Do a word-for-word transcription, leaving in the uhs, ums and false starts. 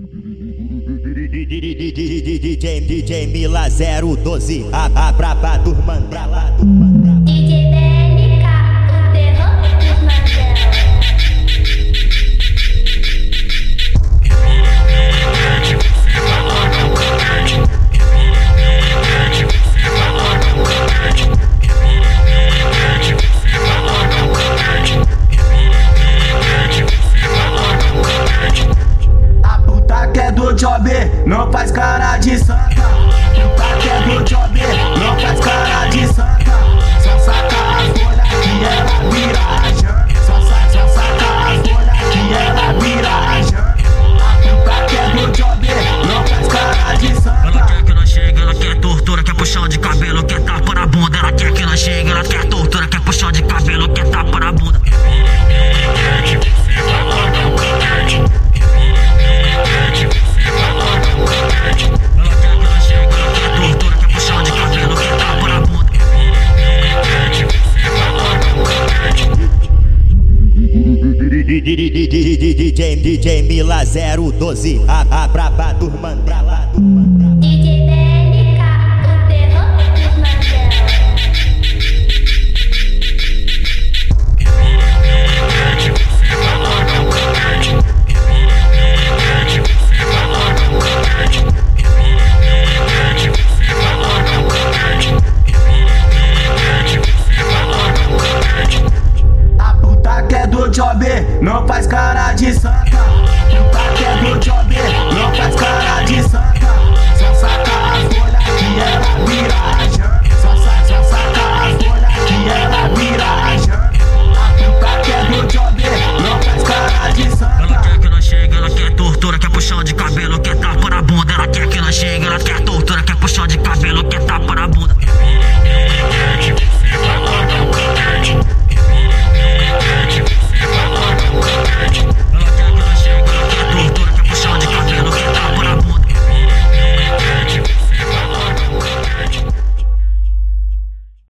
D J, D J Mila zero doze, a, a braba turma dela. D J B L K, o terror dos Mandela. A puta que é do job não faz cara de santa. Puta que é do job não faz cara de santa. Só saca as folhas que ela vira a janta. Só, sa só saca as folhas que ela vira a janta. A puta que é do job não faz cara de santa. Ela quer que nós chegue, ela quer tortura, quer puxão de cabelo, quer tapa na bunda. Ela quer que nós chegue, ela quer tortura, quer puxão de cabelo, quer tapa na bunda. D J, D J Mila zero doze, a, a braba turma dela.